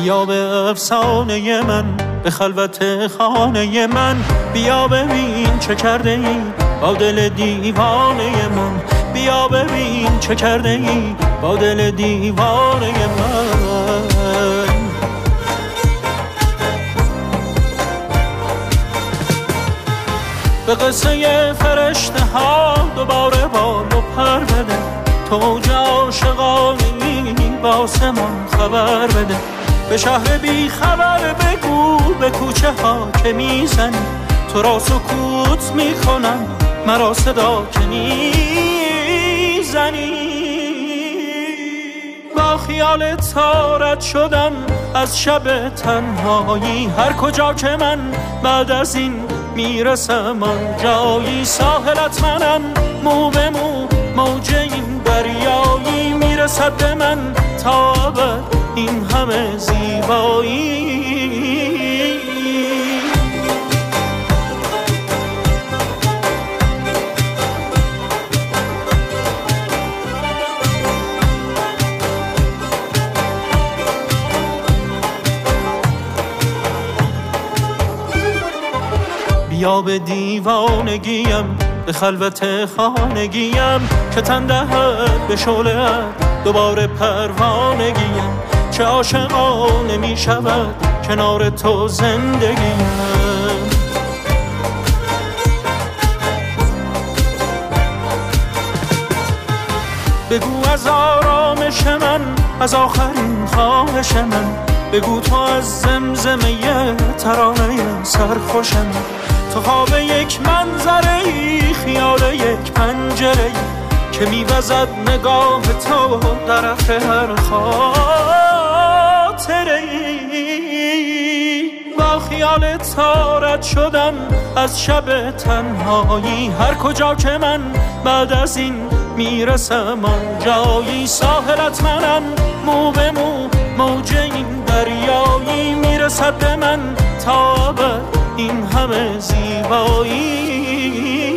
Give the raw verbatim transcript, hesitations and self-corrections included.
بیا به افسانه من، به خلوت خانه من، بیا ببین چه کرده ای با دل دیوانه من، بیا ببین چه کرده ای با دل دیوانه من. به قصه فرشته ها دوباره بال و پر بده، توج عاشقانی با آسمان خبر بده، به شهر بی خبر بگو به کوچه ها که میزنی، تو را سکوت میکنم مرا صدا که میزنی. با خیال تارت شدم از شب تنهایی، هر کجا که من بعد از این میرسم آن جایی، ساحلت منم مو به مو، موج این دریایی، میرسد به من تا ابد این همه زیبایی. بیا به دیوانگیم، به خلوت خانگیم، که تن دهد به شعله‌ات دوباره پروانگیم، چه عاشقانه می شود کنار تو زندگیم. بگو از آرامش من، از آخرین خواهش من، بگو تو از زمزمه ترانه سرخوش من، تو خواب یک منظره ای، خیال یک پنجره ای، که میوزد نگاه تو طرف هر خاطره ای. با خیال تارت شدم از شب تنهایی، هر کجا که من بعد از این میرسم آن جایی، ساحلت منم مو به مو، موج این دریایی، میرسد به من تا ابد این همه زیبایی.